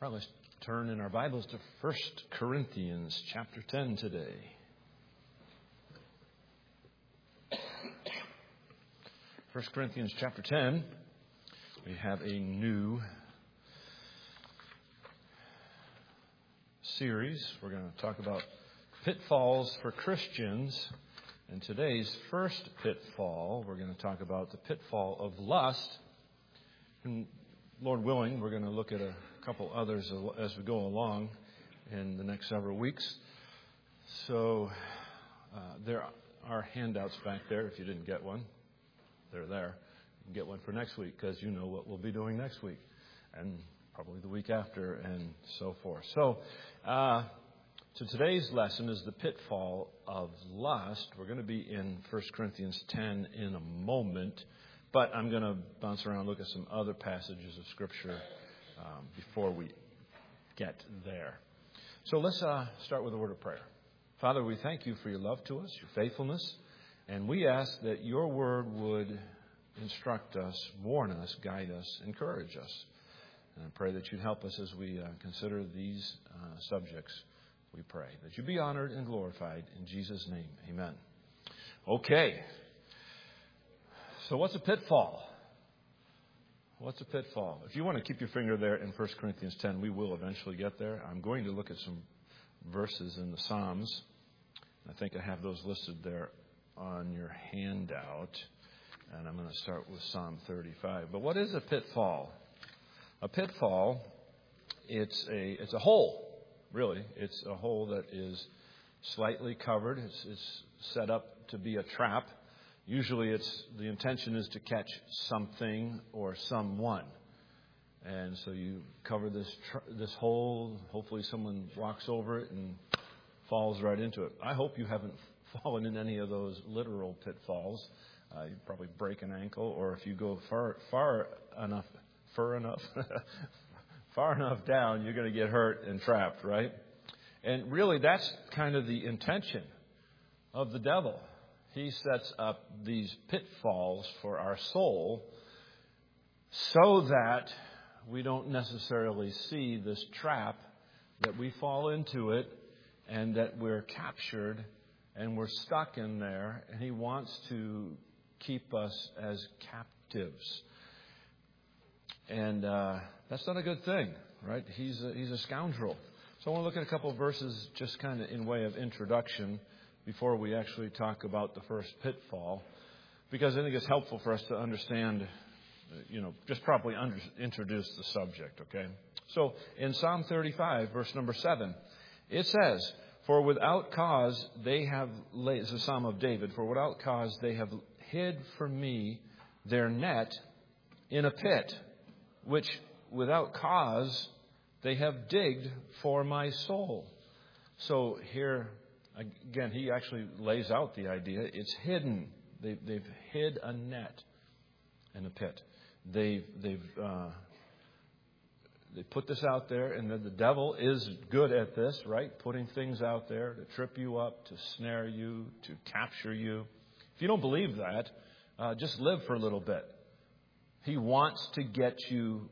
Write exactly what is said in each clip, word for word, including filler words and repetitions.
Well, let's turn in our Bibles to First Corinthians chapter ten today. First Corinthians chapter ten, we have a new series. We're going to talk about pitfalls for Christians. And today's first pitfall, we're going to talk about the pitfall of lust. And Lord willing, we're going to look at a couple others as we go along in the next several weeks. So uh, there are handouts back there if you didn't get one. They're there. You can get one for next week because you know what we'll be doing next week and probably the week after and so forth. So, uh, so today's lesson is the pitfall of lust. We're going to be in First Corinthians ten in a moment, but I'm going to bounce around and look at some other passages of Scripture um, before we get there. So let's uh, start with a word of prayer. Father, we thank you for your love to us, your faithfulness, and we ask that your word would instruct us, warn us, guide us, encourage us. And I pray that you'd help us as we uh, consider these uh, subjects. We pray that you be honored and glorified in Jesus' name. Amen. Okay. So what's a pitfall? What's a pitfall? If you want to keep your finger there in First Corinthians ten, we will eventually get there. I'm going to look at some verses in the Psalms. I think I have those listed there on your handout. And I'm going to start with Psalm thirty-five. But what is a pitfall? A pitfall, it's a it's a hole, really. It's a hole that is slightly covered. It's, it's set up to be a trap. Usually it's the intention is to catch something or someone. And so you cover this tr- this hole. Hopefully someone walks over it and falls right into it. I hope you haven't fallen in any of those literal pitfalls. Uh, you probably break an ankle, or if you go far far enough, far enough, far enough down, you're going to get hurt and trapped, right? And really, that's kind of the intention of the devil. He sets up these pitfalls for our soul so that we don't necessarily see this trap, that we fall into it, and that we're captured and we're stuck in there. And he wants to keep us as captives. And uh, that's not a good thing, right? He's a, he's a scoundrel. So I want to look at a couple of verses just kind of in way of introduction before we actually talk about the first pitfall, because I think it's helpful for us to understand, you know, just properly under, introduce the subject, okay? So in Psalm thirty-five, verse number seven, it says, "For without cause they have laid," it's a Psalm of David, "for without cause they have hid from me their net in a pit, which without cause they have digged for my soul." So here, again, he actually lays out the idea. It's hidden. They, they've hid a net in a pit. They've they've uh, they put this out there, and then the devil is good at this, right? Putting things out there to trip you up, to snare you, to capture you. If you don't believe that, uh, just live for a little bit. He wants to get you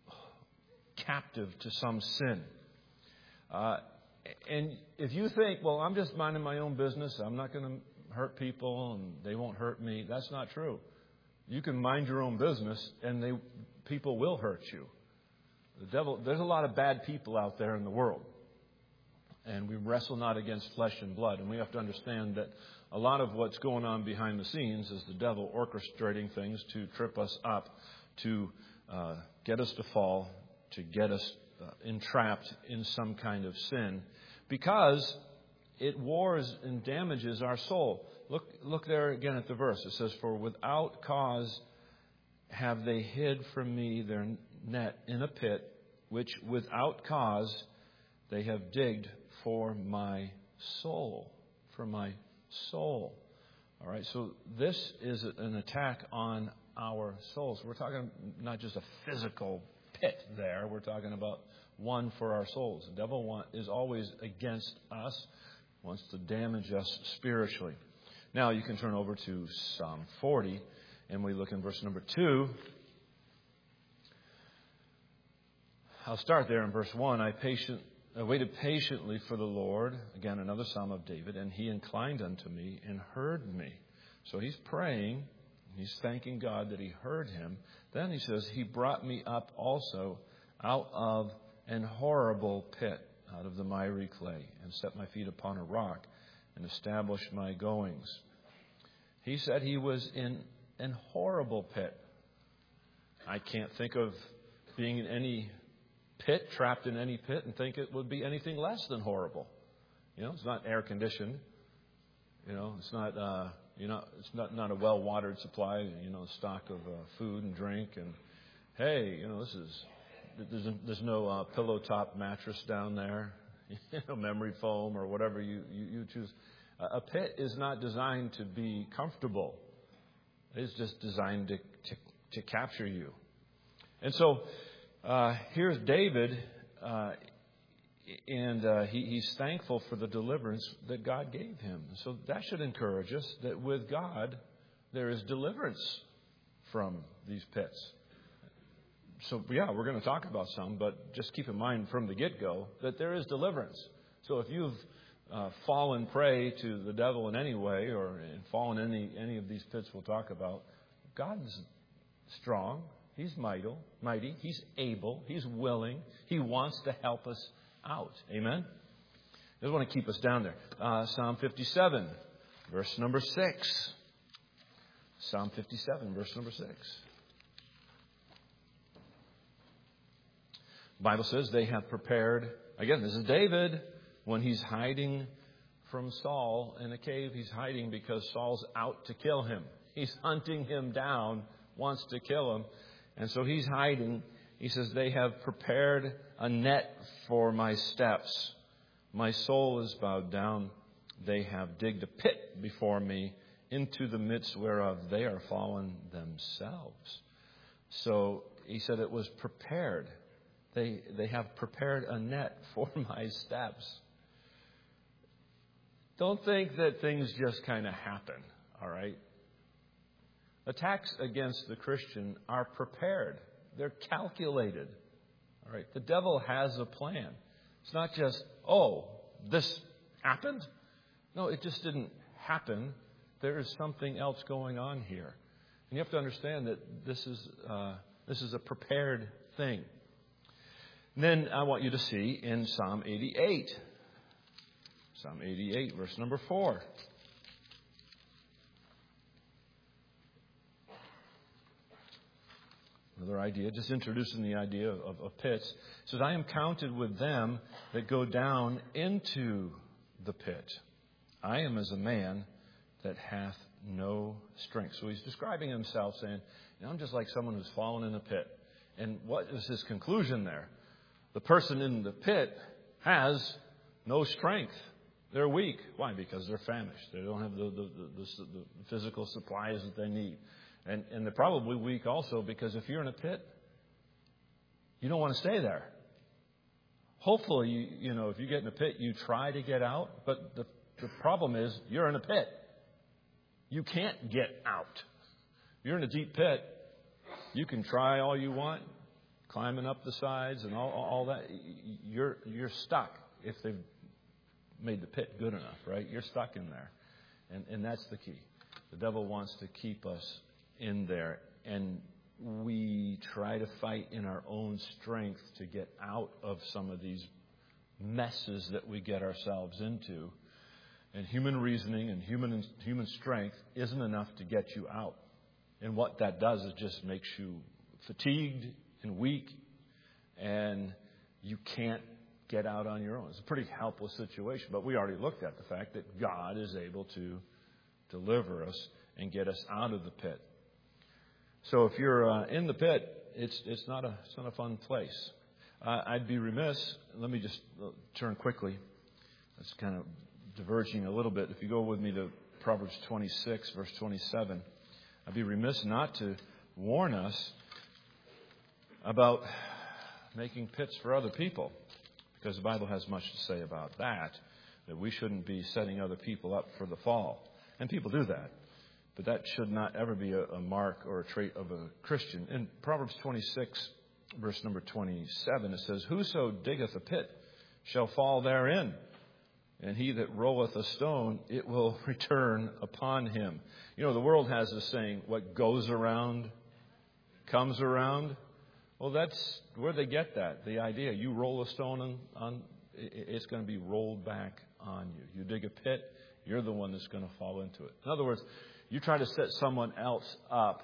captive to some sin. Uh, and if you think, well, I'm just minding my own business, I'm not going to hurt people and they won't hurt me, that's not true. You can mind your own business and they people will hurt you. The devil, there's a lot of bad people out there in the world. And we wrestle not against flesh and blood. And we have to understand that a lot of what's going on behind the scenes is the devil orchestrating things to trip us up, to uh, get us to fall, to get us uh, entrapped in some kind of sin, because it wars and damages our soul. Look, look there again at the verse. It says, "For without cause have they hid from me their net in a pit, which without cause they have digged for my soul." For my soul. All right, so this is an attack on our souls. We're talking not just a physical pit there. We're talking about one for our souls. The devil want, is always against us, wants to damage us spiritually. Now you can turn over to Psalm forty, and we look in verse number two. I'll start there in verse one. I patient, I waited patiently for the Lord. Again, another Psalm of David. And he inclined unto me and heard me. So he's praying. He's thanking God that he heard him. Then he says, he brought me up also out of an horrible pit, out of the miry clay, and set my feet upon a rock and established my goings. He said he was in an horrible pit. I can't think of being in any pit, trapped in any pit, and think it would be anything less than horrible. You know, it's not air conditioned. You know, it's not, uh, you know, it's not, not a well-watered supply, you know, stock of uh, food and drink. And, hey, you know, this is, there's, there's no uh, pillow top mattress down there, you know, memory foam or whatever you, you, you choose. A pit is not designed to be comfortable. It's just designed to, to, to capture you. And so uh, here's David, uh, and uh, he, he's thankful for the deliverance that God gave him. So that should encourage us that with God, there is deliverance from these pits. So, yeah, we're going to talk about some, but just keep in mind from the get-go that there is deliverance. So if you've uh, fallen prey to the devil in any way or fallen in any, any of these pits we'll talk about, God's strong. He's mighty, mighty. He's able. He's willing. He wants to help us out. Amen? I just want to keep us down there. Uh, Psalm fifty-seven, verse number six. Psalm fifty-seven, verse number six. The Bible says they have prepared, again, this is David, when he's hiding from Saul in a cave. He's hiding because Saul's out to kill him. He's hunting him down, wants to kill him. And so he's hiding. He says, they have prepared a net for my steps. My soul is bowed down. They have digged a pit before me, into the midst whereof they are fallen themselves. So he said it was prepared. They they have prepared a net for my steps. Don't think that things just kind of happen, all right? Attacks against the Christian are prepared. They're calculated, all right? The devil has a plan. It's not just, oh, this happened. No, it just didn't happen. There is something else going on here. And you have to understand that this is uh, this is a prepared thing. And then I want you to see in Psalm eighty-eight. Psalm eighty-eight, verse number four. Another idea, just introducing the idea of, of pits. It says, I am counted with them that go down into the pit. I am as a man that hath no strength. So he's describing himself saying, you know, I'm just like someone who's fallen in a pit. And what is his conclusion there? The person in the pit has no strength. They're weak. Why? Because they're famished. They don't have the, the, the, the, the physical supplies that they need. And, and they're probably weak also because if you're in a pit, you don't want to stay there. Hopefully, you, you know, if you get in a pit, you try to get out. But the, the problem is you're in a pit. You can't get out. You're in a deep pit. You can try all you want, climbing up the sides and all, all that. You're you're stuck if they've made the pit good enough, right? You're stuck in there. And, and that's the key. The devil wants to keep us in there. And we try to fight in our own strength to get out of some of these messes that we get ourselves into. And human reasoning and human human strength isn't enough to get you out. And what that does is just makes you fatigued and weak, and you can't get out on your own. It's a pretty helpless situation. But we already looked at the fact that God is able to deliver us and get us out of the pit. So if you're uh, in the pit, it's it's not a it's not a fun place. Uh, I'd be remiss. Let me just turn quickly. That's kind of diverging a little bit. If you go with me to Proverbs twenty-six, verse twenty-seven, I'd be remiss not to warn us about making pits for other people, because the Bible has much to say about that, that we shouldn't be setting other people up for the fall. And people do that. But that should not ever be a, a mark or a trait of a Christian. In Proverbs twenty-six, verse number twenty-seven, it says, "Whoso diggeth a pit shall fall therein, and he that rolleth a stone, it will return upon him." You know, the world has this saying, what goes around comes around. Well, that's where they get that, the idea. You roll a stone on, on it's going to be rolled back on you. You dig a pit, you're the one that's going to fall into it. In other words, you try to set someone else up,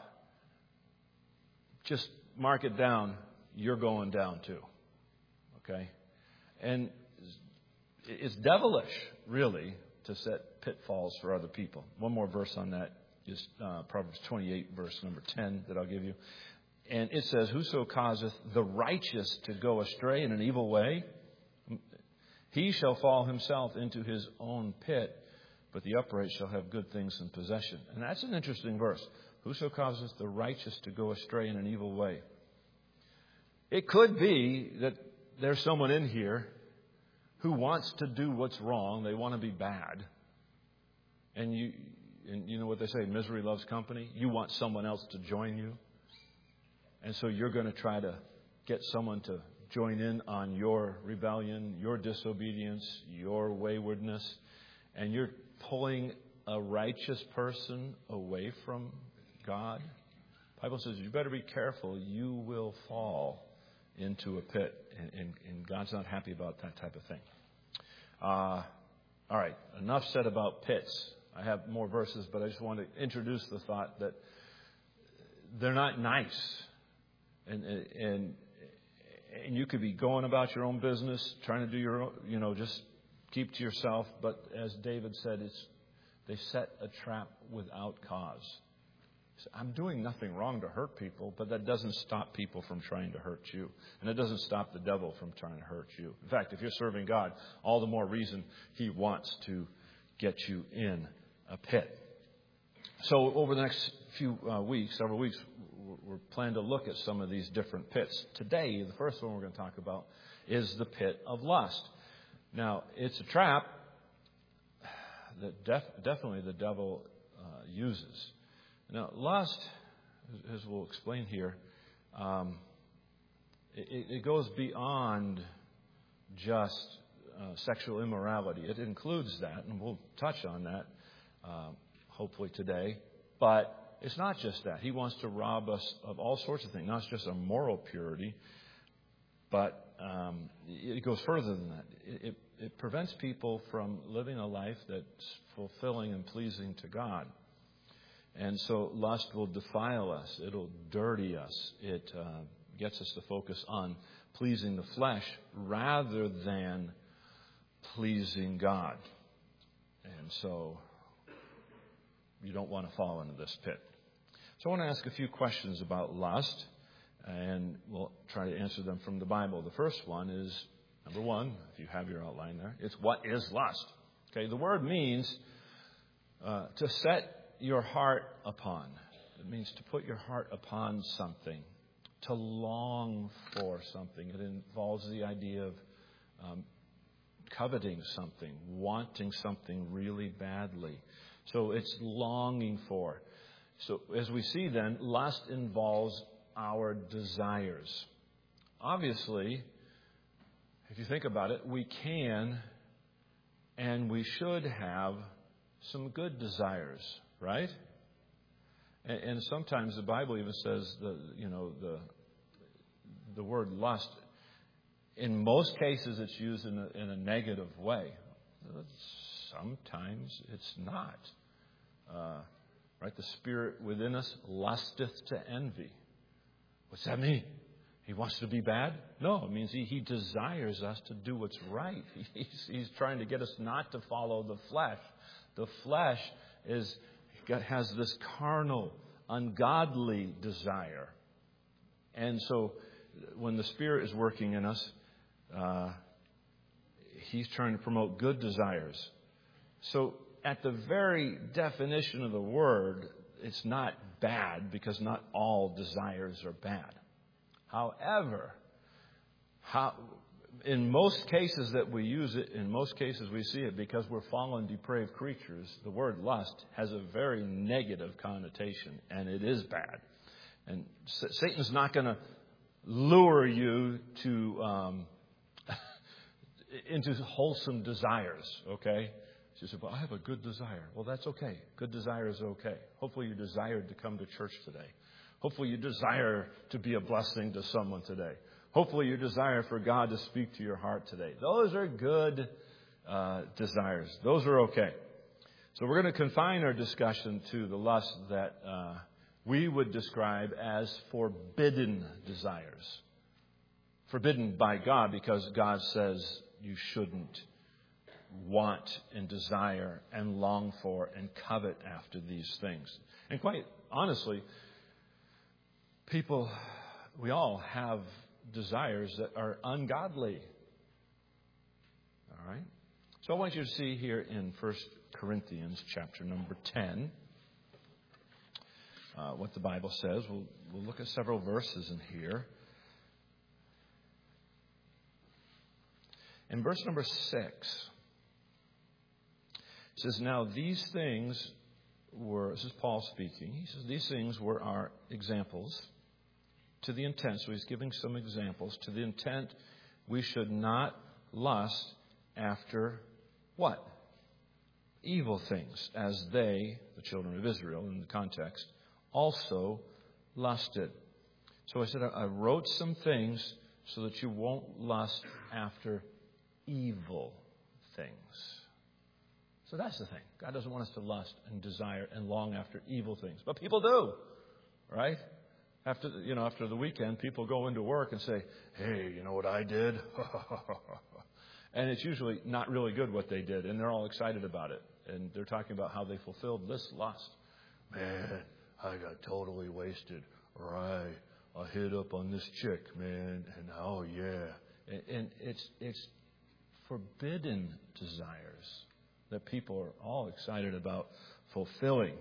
just mark it down, you're going down too. Okay? And it's devilish, really, to set pitfalls for other people. One more verse on that is uh, Proverbs twenty-eight, verse number ten, that I'll give you. And it says, "Whoso causeth the righteous to go astray in an evil way, he shall fall himself into his own pit, but the upright shall have good things in possession." And that's an interesting verse. "Whoso causeth the righteous to go astray in an evil way." It could be that there's someone in here who wants to do what's wrong. They want to be bad. And you, and you know what they say, misery loves company. You want someone else to join you. And so you're going to try to get someone to join in on your rebellion, your disobedience, your waywardness. And you're pulling a righteous person away from God. The Bible says you better be careful. You will fall into a pit. And, and, and God's not happy about that type of thing. Uh, all right. Enough said about pits. I have more verses, but I just want to introduce the thought that they're not nice. And, and, and you could be going about your own business, trying to do your own, you know, just keep to yourself. But as David said, it's, they set a trap without cause. I'm doing nothing wrong to hurt people, but that doesn't stop people from trying to hurt you. And it doesn't stop the devil from trying to hurt you. In fact, if you're serving God, all the more reason he wants to get you in a pit. So over the next few uh, weeks, several weeks, we're planning to look at some of these different pits. Today, the first one we're going to talk about is the pit of lust. Now, it's a trap that def- definitely the devil uh, uses. Now, lust, as we'll explain here, um, it, it goes beyond just uh, sexual immorality. It includes that, and we'll touch on that uh, hopefully today. But it's not just that. He wants to rob us of all sorts of things, not just our moral purity, but um, it goes further than that. It, it, it prevents people from living a life that's fulfilling and pleasing to God. And so lust will defile us. It'll dirty us. It uh, gets us to focus on pleasing the flesh rather than pleasing God. And so you don't want to fall into this pit. So I want to ask a few questions about lust, and we'll try to answer them from the Bible. The first one is, number one, if you have your outline there, it's what is lust? Okay, the word means uh, to set your heart upon. It means to put your heart upon something, to long for something. It involves the idea of um, coveting something, wanting something really badly. So it's longing for. So as we see then, lust involves our desires. Obviously, if you think about it, we can and we should have some good desires. Right? And, and sometimes the Bible even says the you know the the word lust. In most cases, it's used in a, in a negative way. Sometimes it's not. Uh, right? The spirit within us lusteth to envy. What's that mean? He wants to be bad? No, it means he, he desires us to do what's right. He's, he's trying to get us not to follow the flesh. The flesh is has this carnal, ungodly desire. And so when the Spirit is working in us, uh, He's trying to promote good desires. So at the very definition of the word, it's not bad because not all desires are bad. However, how, in most cases that we use it, in most cases we see it because we're fallen, depraved creatures. The word lust has a very negative connotation, and it is bad. And Satan's not going to lure you to um, into wholesome desires, okay? She said, well, I have a good desire. Well, that's okay. Good desire is okay. Hopefully you desired to come to church today. Hopefully you desire to be a blessing to someone today. Hopefully you desire for God to speak to your heart today. Those are good uh, desires. Those are okay. So we're going to confine our discussion to the lust that uh, we would describe as forbidden desires. Forbidden by God because God says you shouldn't want and desire and long for and covet after these things. And quite honestly, people, we all have desires that are ungodly. All right? So I want you to see here in First Corinthians chapter number ten uh, what the Bible says. We'll, we'll look at several verses in here. In verse number six, it says, now these things were, this is Paul speaking, he says, these things were our examples to the intent, so he's giving some examples, to the intent we should not lust after what? Evil things, as they, the children of Israel in the context, also lusted. So I said, I wrote some things so that you won't lust after evil things. So that's the thing. God doesn't want us to lust and desire and long after evil things. But people do, right? After, you know, after the weekend, people go into work and say, hey, you know what I did? And it's usually not really good what they did. And they're all excited about it. And they're talking about how they fulfilled this lust. Man, I got totally wasted. Right. I hit up on this chick, man. And oh, yeah. And, and it's it's forbidden desires that people are all excited about fulfilling.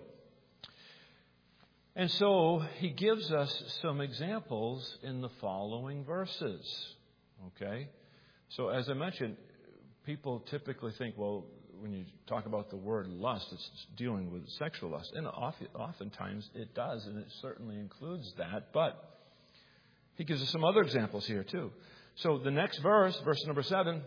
And so he gives us some examples in the following verses. Okay? So as I mentioned, people typically think, well, when you talk about the word lust, it's dealing with sexual lust. And oftentimes it does, and it certainly includes that. But he gives us some other examples here too. So the next verse, verse number seven,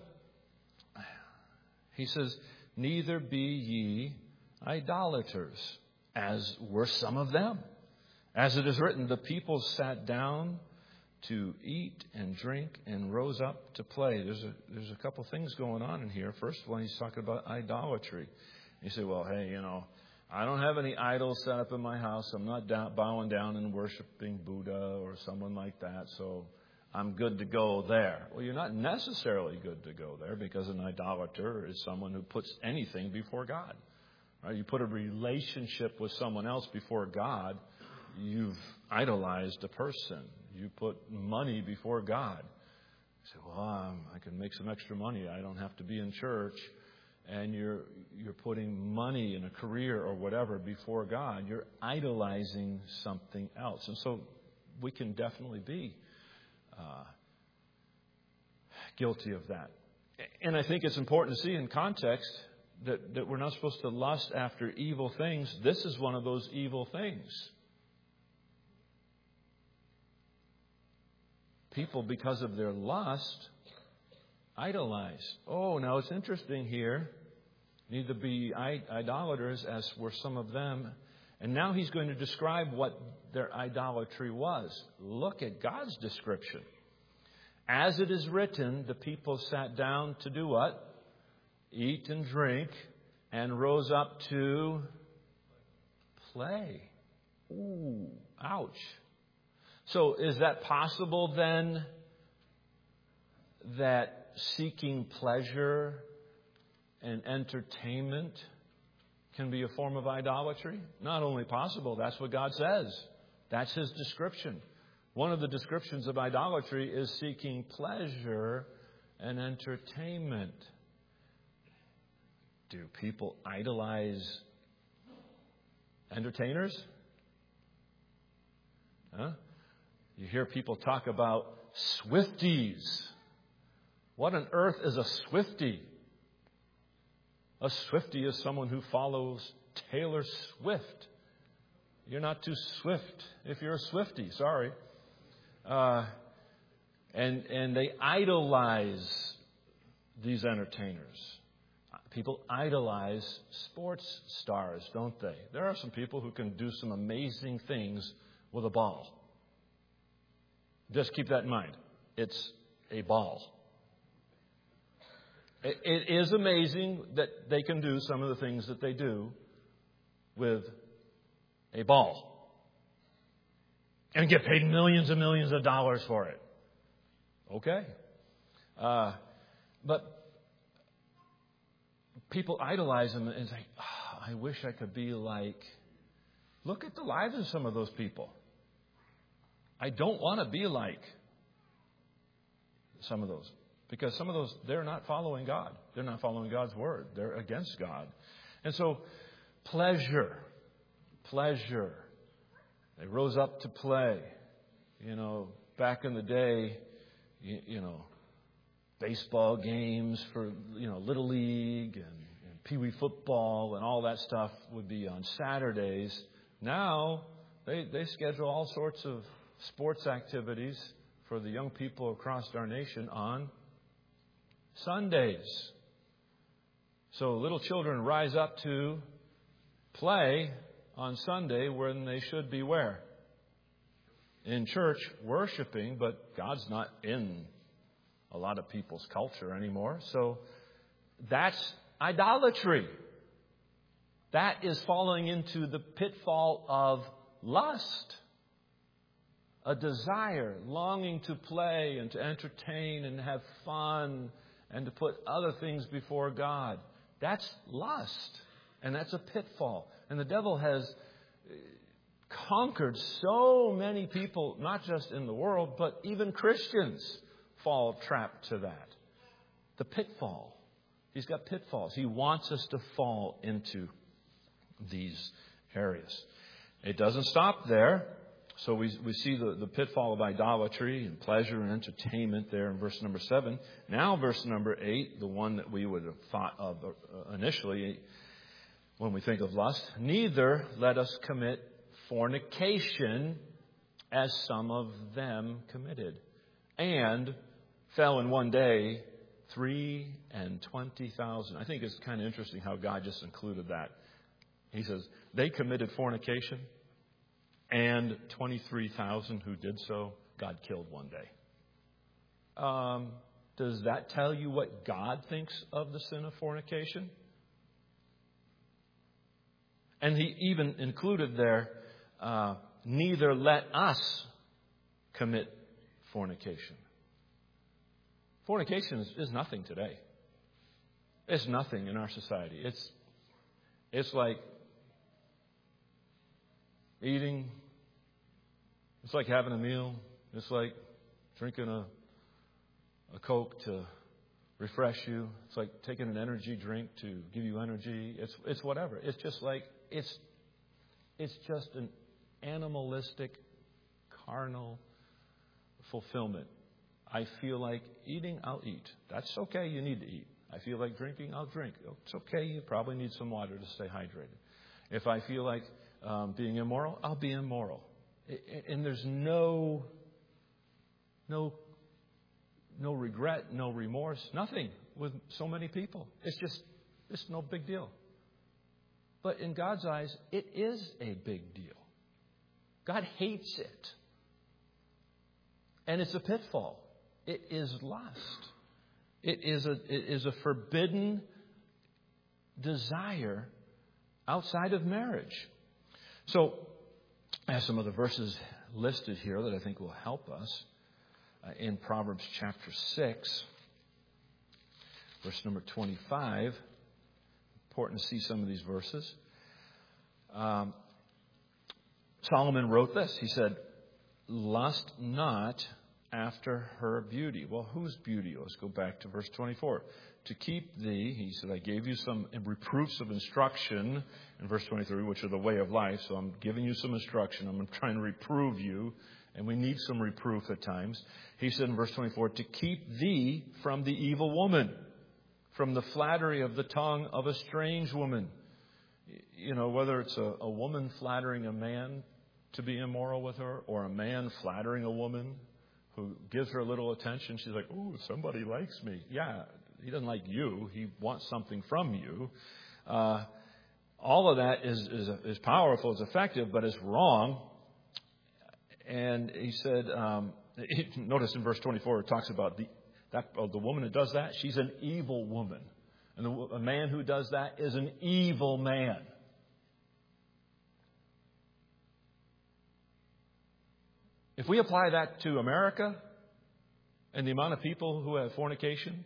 he says, neither be ye idolaters, as were some of them. As it is written, the people sat down to eat and drink and rose up to play. There's a there's a couple things going on in here. First one, he's talking about idolatry. You say, well, hey, you know, I don't have any idols set up in my house. I'm not down, bowing down and worshiping Buddha or someone like that, so I'm good to go there. Well, you're not necessarily good to go there, because an idolater is someone who puts anything before God. Right? You put a relationship with someone else before God, you've idolized a person. You put money before God. You say, well, um, I can make some extra money. I don't have to be in church. And you're you're putting money in a career or whatever before God. You're idolizing something else. And so we can definitely be uh, guilty of that. And I think it's important to see in context that, that we're not supposed to lust after evil things. This is one of those evil things. People, because of their lust, idolize. Oh, now it's interesting here. Need to be idolaters, as were some of them. And now he's going to describe what their idolatry was. Look at God's description. As it is written, the people sat down to do what? Eat and drink, and rose up to play. Ooh, ouch. So is that possible then, that seeking pleasure and entertainment can be a form of idolatry? Not only possible, that's what God says. That's His description. One of the descriptions of idolatry is seeking pleasure and entertainment. Do people idolize entertainers? Huh? You hear people talk about Swifties. What on earth is a Swiftie? A Swiftie is someone who follows Taylor Swift. You're not too swift if you're a Swiftie. Sorry. Uh, And, and they idolize these entertainers. People idolize sports stars, don't they? There are some people who can do some amazing things with a ball. Just keep that in mind. It's a ball. It, it is amazing that they can do some of the things that they do with a ball. And get paid millions and millions of dollars for it. Okay. Uh, but people idolize them and say, oh, I wish I could be like... Look at the lives of some of those people. I don't want to be like some of those. Because some of those, they're not following God. They're not following God's word. They're against God. And so, pleasure. Pleasure. They rose up to play. You know, back in the day, you, you know, baseball games for, you know, Little League and, and Pee Wee football and all that stuff would be on Saturdays. Now, they, they schedule all sorts of sports activities for the young people across our nation on Sundays. So little children rise up to play on Sunday when they should be where? In church, worshiping, but God's not in a lot of people's culture anymore. So that's idolatry. That is falling into the pitfall of lust. A desire, longing to play and to entertain and have fun and to put other things before God. That's lust. And that's a pitfall. And the devil has conquered so many people, not just in the world, but even Christians fall trapped to that. The pitfall. He's got pitfalls. He wants us to fall into these areas. It doesn't stop there. So we we see the, the pitfall of idolatry and pleasure and entertainment there in verse number seven. Now verse number eight, the one that we would have thought of initially when we think of lust. Neither let us commit fornication as some of them committed, and fell in one day three and twenty thousand. I think it's kind of interesting how God just included that. He says they committed fornication, and twenty-three thousand who did so, God killed one day. Um, does that tell you what God thinks of the sin of fornication? And he even included there, uh, neither let us commit fornication. Fornication is, is nothing today. It's nothing in our society. It's it's like eating. It's like having a meal. It's like drinking a a Coke to refresh you. It's like taking an energy drink to give you energy. It's it's whatever. It's just like it's it's just an animalistic, carnal fulfillment. I feel like eating, I'll eat. That's okay. You need to eat. I feel like drinking, I'll drink. It's okay. You probably need some water to stay hydrated. If I feel like um, being immoral, I'll be immoral. And there's no, no, no regret, no remorse, nothing with so many people. It's just, it's no big deal. But in God's eyes, it is a big deal. God hates it. And it's a pitfall. It is lust. It is a, it is a forbidden desire outside of marriage. So, I have some other verses listed here that I think will help us. Uh, in Proverbs chapter six, verse number twenty-five. Important to see some of these verses. Um, Solomon wrote this. He said, lust not after her beauty. Well, whose beauty? Let's go back to verse twenty-four. To keep thee, he said, I gave you some reproofs of instruction in verse twenty-three, which are the way of life. So I'm giving you some instruction. I'm trying to reprove you. And we need some reproof at times. He said in verse twenty-four, to keep thee from the evil woman, from the flattery of the tongue of a strange woman. You know, whether it's a, a woman flattering a man to be immoral with her, or a man flattering a woman who who gives her a little attention. She's like, "Ooh, somebody likes me." Yeah, he doesn't like you. He wants something from you. Uh, all of that is, is is powerful, it's effective, but it's wrong. And he said, um, notice in verse twenty-four, it talks about the that oh, the woman who does that. She's an evil woman, and the, a man who does that is an evil man. If we apply that to America and the amount of people who have fornication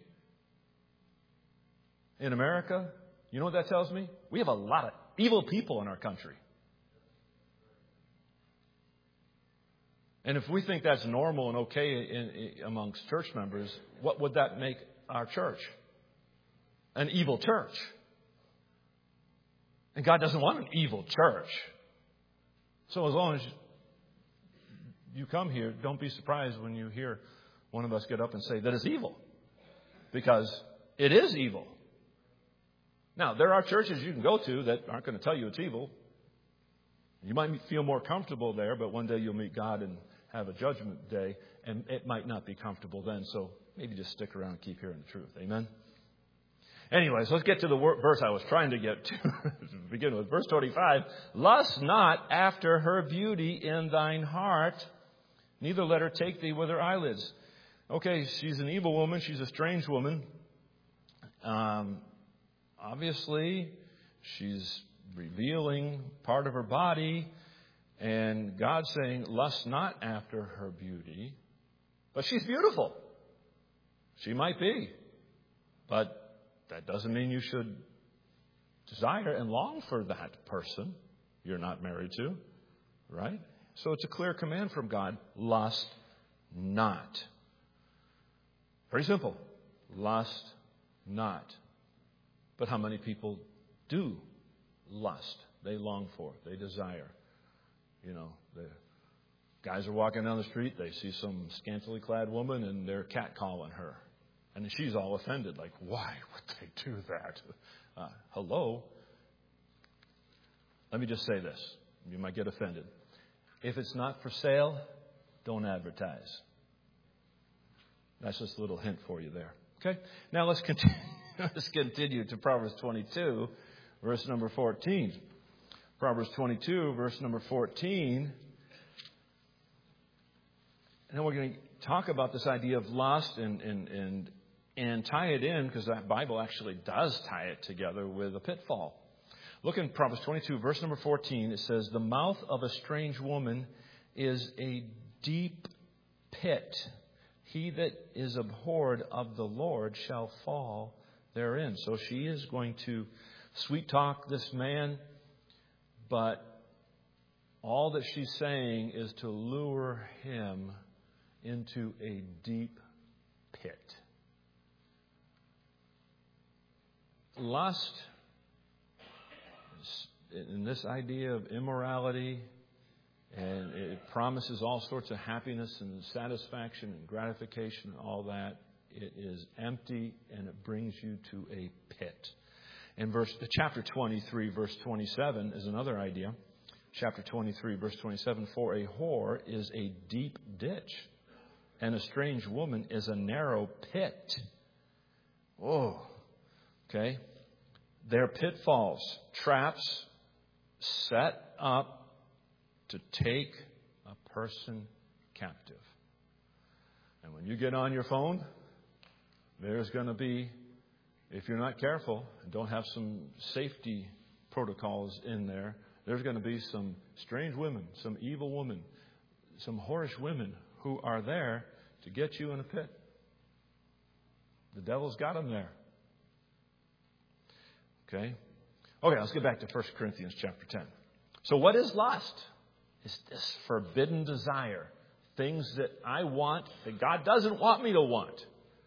in America, you know what that tells me? We have a lot of evil people in our country. And if we think that's normal and okay in, in, amongst church members, what would that make our church? An evil church. And God doesn't want an evil church. So as long as you come here, don't be surprised when you hear one of us get up and say that it's evil. Because it is evil. Now, there are churches you can go to that aren't going to tell you it's evil. You might feel more comfortable there, but one day you'll meet God and have a judgment day, and it might not be comfortable then. So maybe just stick around and keep hearing the truth. Amen? Anyways, let's get to the verse I was trying to get to, to begin with. Verse twenty-five, "Lust not after her beauty in thine heart, neither let her take thee with her eyelids." Okay, she's an evil woman. She's a strange woman. Um, obviously, she's revealing part of her body. And God's saying, lust not after her beauty. But she's beautiful. She might be. But that doesn't mean you should desire and long for that person you're not married to. Right? So it's a clear command from God. Lust not. Pretty simple. Lust not. But how many people do lust? They long for, they desire. You know, the guys are walking down the street, they see some scantily clad woman and they're catcalling her. And then she's all offended, like, why would they do that? Uh, hello? Let me just say this. You might get offended. If it's not for sale, don't advertise. That's just a little hint for you there. Okay? Now let's continue, let's continue to Proverbs twenty-two, verse number fourteen. Proverbs twenty-two, verse number fourteen. And then we're going to talk about this idea of lust and, and, and, and tie it in, because that Bible actually does tie it together with a pitfall. Look in Proverbs twenty-two, verse number fourteen. It says, "The mouth of a strange woman is a deep pit. He that is abhorred of the Lord shall fall therein." So she is going to sweet talk this man. But all that she's saying is to lure him into a deep pit. Lust, in this idea of immorality, and it promises all sorts of happiness and satisfaction and gratification and all that, it is empty and it brings you to a pit. In verse, chapter twenty-three, verse twenty-seven is another idea. Chapter twenty-three, verse twenty-seven, "For a whore is a deep ditch, and a strange woman is a narrow pit." Oh, okay. They're pitfalls, traps set up to take a person captive. And when you get on your phone, there's going to be, if you're not careful and don't have some safety protocols in there, there's going to be some strange women, some evil women, some whorish women who are there to get you in a pit. The devil's got them there. Okay? Okay, let's get back to First Corinthians chapter ten. So what is lust? It's this forbidden desire. Things that I want that God doesn't want me to want.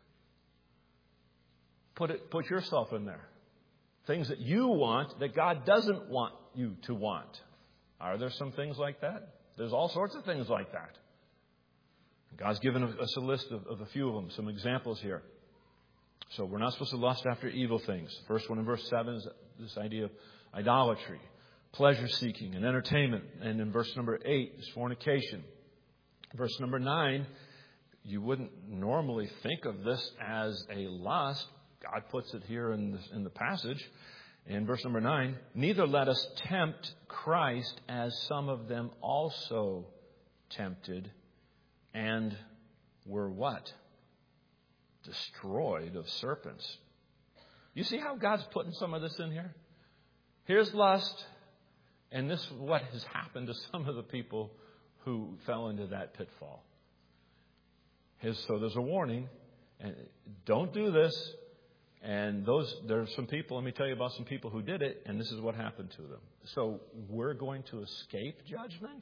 Put it, put yourself in there. Things that you want that God doesn't want you to want. Are there some things like that? There's all sorts of things like that. God's given us a list of, of a few of them, some examples here. So we're not supposed to lust after evil things. The first one in verse seven is this idea of idolatry, pleasure seeking, and entertainment. And in verse number eight is fornication. Verse number nine, you wouldn't normally think of this as a lust. God puts it here in the, in the passage. In verse number nine, neither let us tempt Christ as some of them also tempted and were what? Destroyed of serpents. You see how God's putting some of this in here? Here's lust, and this is what has happened to some of the people who fell into that pitfall. His, so there's a warning, and don't do this. And those, there's some people, let me tell you about some people who did it, and this is what happened to them. So we're going to escape judgment?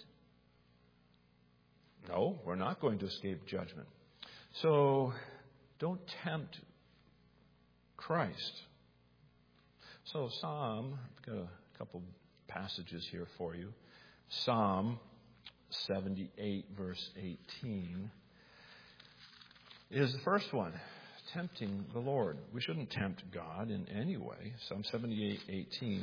No, we're not going to escape judgment. So don't tempt Christ. So Psalm, I've got a couple passages here for you. Psalm seventy-eight, verse eighteen, is the first one. Tempting the Lord. We shouldn't tempt God in any way. Psalm seventy-eight, eighteen.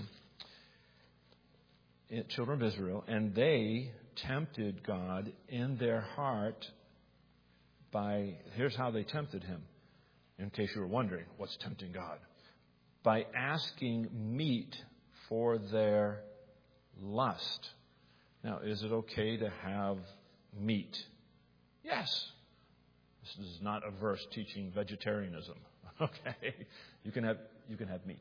Children of Israel, and they tempted God in their heart by, here's how they tempted him. In case you were wondering, what's tempting God? By asking meat for their lust. Now, is it okay to have meat? Yes. This is not a verse teaching vegetarianism. Okay? You can have, you can have meat.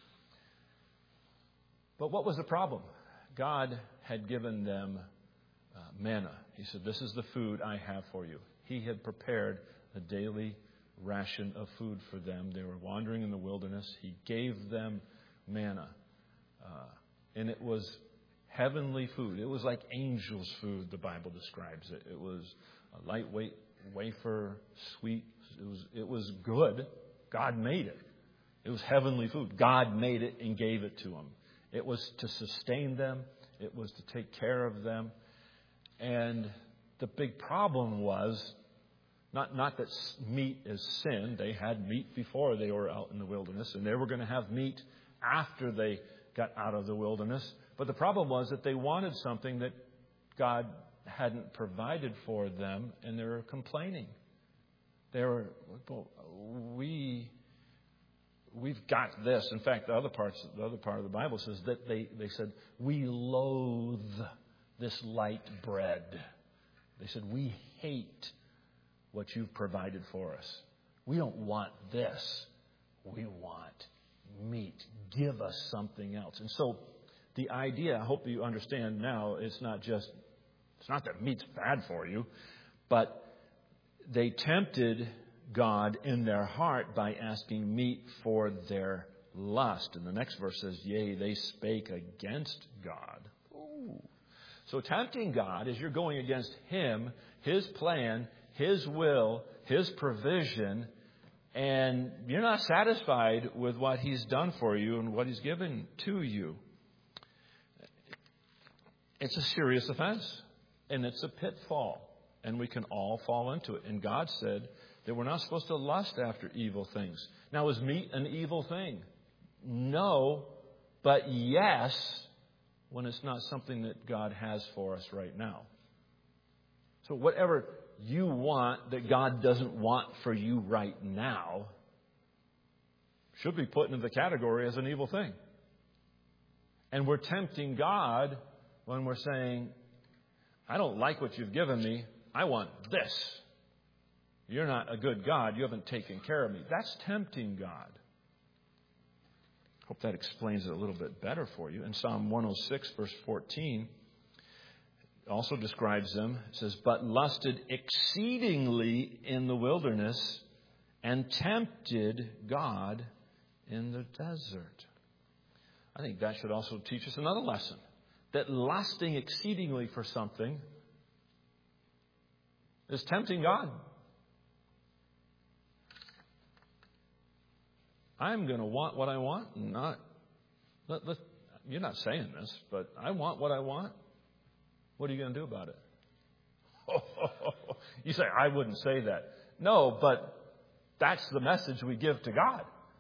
But what was the problem? God had given them uh, manna. He said, this is the food I have for you. He had prepared a daily ration of food for them. They were wandering in the wilderness. He gave them manna. Uh, and it was heavenly food. It was like angels' food, the Bible describes it. It was a lightweight wafer, sweet. It was, it was good. God made it. It was heavenly food. God made it and gave it to them. It was to sustain them. It was to take care of them. And the big problem was not, not that meat is sin. They had meat before they were out in the wilderness, and they were going to have meat after they got out of the wilderness. But the problem was that they wanted something that God hadn't provided for them, and they were complaining. They were, well, we, we've got this. In fact, the other parts, the other part of the Bible says that they, they said, we loathe this light bread. They said, we hate what you've provided for us. We don't want this. We want meat. Give us something else. And so the idea, I hope you understand now, it's not just, it's not that meat's bad for you, but they tempted God in their heart by asking meat for their lust. And the next verse says, yea, they spake against God. Ooh. So tempting God is you're going against Him, His plan, His will, His provision, and you're not satisfied with what He's done for you and what He's given to you. It's a serious offense, and it's a pitfall, and we can all fall into it. And God said that we're not supposed to lust after evil things. Now, is meat an evil thing? No, but yes, when it's not something that God has for us right now. So whatever you want that God doesn't want for you right now should be put into the category as an evil thing. And we're tempting God when we're saying, I don't like what you've given me. I want this. You're not a good God. You haven't taken care of me. That's tempting God. Hope that explains it a little bit better for you. In Psalm one oh six, verse fourteen, it also describes them. It says, but lusted exceedingly in the wilderness and tempted God in the desert. I think that should also teach us another lesson. That lusting exceedingly for something is tempting God. I'm going to want what I want and not, let, let, you're not saying this, but I want what I want. What are you going to do about it? You say, I wouldn't say that. No, but that's the message we give to God.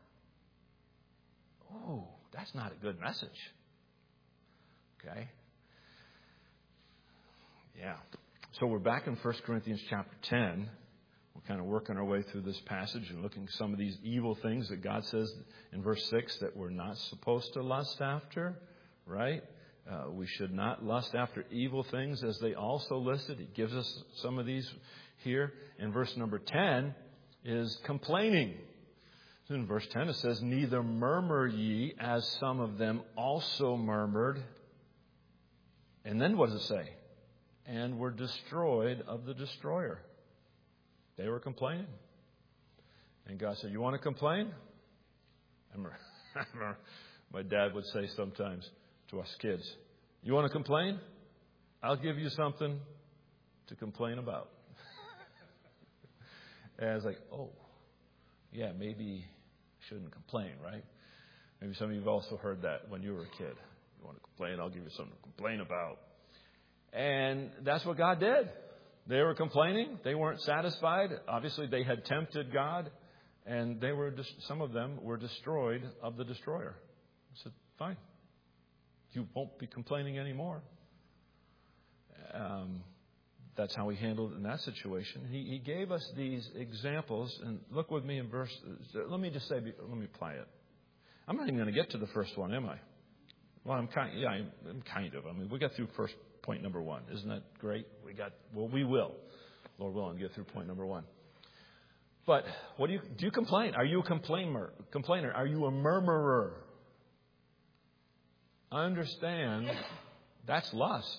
Oh, that's not a good message. Okay? Yeah. So we're back in First Corinthians chapter ten. We'll kind of working our way through this passage and looking at some of these evil things that God says in verse six that we're not supposed to lust after, right? Uh, we should not lust after evil things as they also listed. He gives us some of these here. In verse number ten is complaining. In verse ten it says, neither murmur ye as some of them also murmured. And then what does it say? And were destroyed of the destroyer. They were complaining. And God said, you want to complain? I remember, I remember my dad would say sometimes to us kids, you want to complain? I'll give you something to complain about. And I was like, oh, yeah, maybe I shouldn't complain, right? Maybe some of you have also heard that when you were a kid. You want to complain? I'll give you something to complain about. And that's what God did. They were complaining. They weren't satisfied. Obviously, they had tempted God, and they were some of them were destroyed of the destroyer. I said, fine. You won't be complaining anymore. Um, that's how he handled it in that situation. He, he gave us these examples, and look with me in verse. Let me just say, let me apply it. I'm not even going to get to the first one, am I? Well, I'm kind. Yeah, I'm kind of. I mean, we got through first point number one. Isn't that great? We got. Well, we will, Lord willing, get through point number one. But what do you do? You complain? Are you a complainer? Complainer? Are you a murmurer? Understand, that's lust.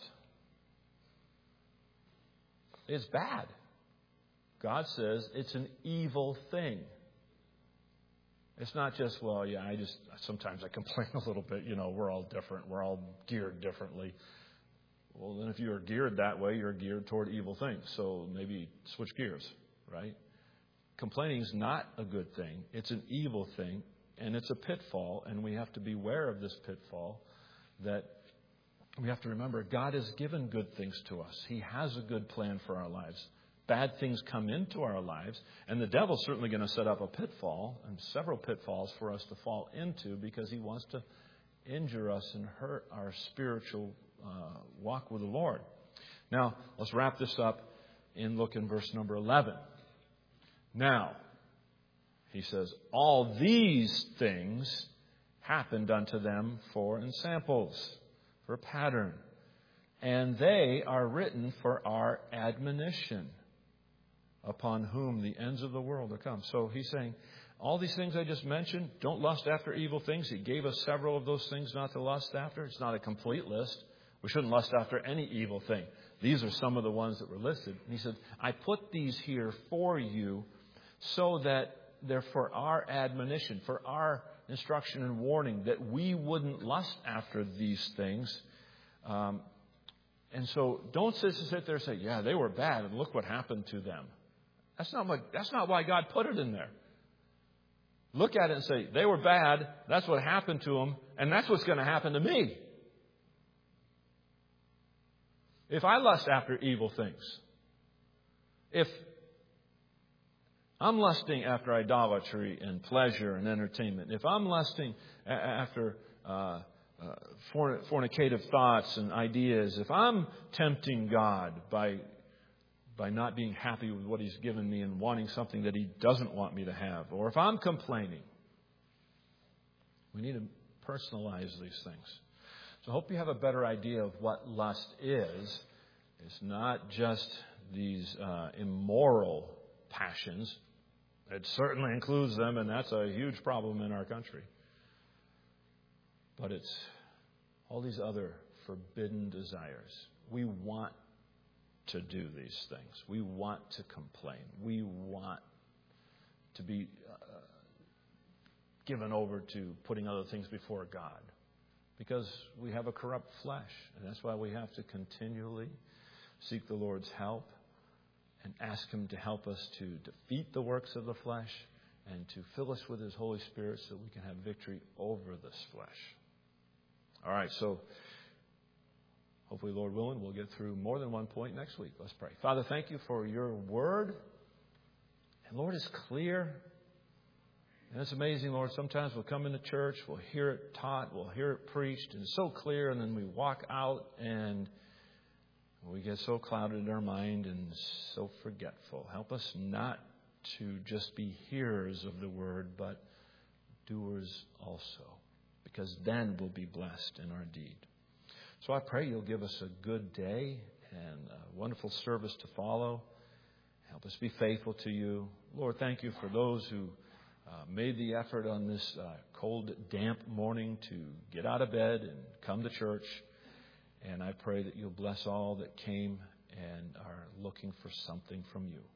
It's bad. God says it's an evil thing. It's not just, well, yeah, I just, sometimes I complain a little bit. You know, we're all different. We're all geared differently. Well, then if you're geared that way, you're geared toward evil things. So maybe switch gears, right? Complaining is not a good thing. It's an evil thing, and it's a pitfall, and we have to be aware of this pitfall, that we have to remember God has given good things to us. He has a good plan for our lives. Bad things come into our lives, and the devil's certainly going to set up a pitfall and several pitfalls for us to fall into because he wants to injure us and hurt our spiritual uh, walk with the Lord. Now, let's wrap this up and look in verse number eleven. Now, he says, all these things happened unto them for ensamples, for a pattern, and they are written for our admonition, upon whom the ends of the world are come. So he's saying, all these things I just mentioned, don't lust after evil things. He gave us several of those things not to lust after. It's not a complete list. We shouldn't lust after any evil thing. These are some of the ones that were listed. And he said, I put these here for you so that they're for our admonition, for our instruction and warning, that we wouldn't lust after these things. Um, and so don't sit, sit there and say, yeah, they were bad, and look what happened to them. That's not what, that's not why God put it in there. Look at it and say, they were bad, that's what happened to them, and that's what's going to happen to me. If I lust after evil things, if I'm lusting after idolatry and pleasure and entertainment, if I'm lusting a- after uh, uh, forn- fornicative thoughts and ideas, if I'm tempting God by by not being happy with what He's given me and wanting something that He doesn't want me to have, or if I'm complaining, we need to personalize these things. So I hope you have a better idea of what lust is. It's not just these uh, immoral passions. It certainly includes them, and that's a huge problem in our country. But it's all these other forbidden desires. We want to do these things. We want to complain. We want to be uh, given over to putting other things before God, because we have a corrupt flesh, and that's why we have to continually seek the Lord's help and ask Him to help us to defeat the works of the flesh and to fill us with His Holy Spirit so we can have victory over this flesh. All right, so hopefully, Lord willing, we'll get through more than one point next week. Let's pray. Father, thank You for Your word. And Lord, it's clear. And it's amazing, Lord. Sometimes we'll come into church, we'll hear it taught, we'll hear it preached, and it's so clear, and then we walk out and we get so clouded in our mind and so forgetful. Help us not to just be hearers of the word, but doers also, because then we'll be blessed in our deed. So I pray you'll give us a good day and a wonderful service to follow. Help us be faithful to you. Lord, thank you for those who uh, made the effort on this uh, cold, damp morning to get out of bed and come to church. And I pray that you'll bless all that came and are looking for something from you.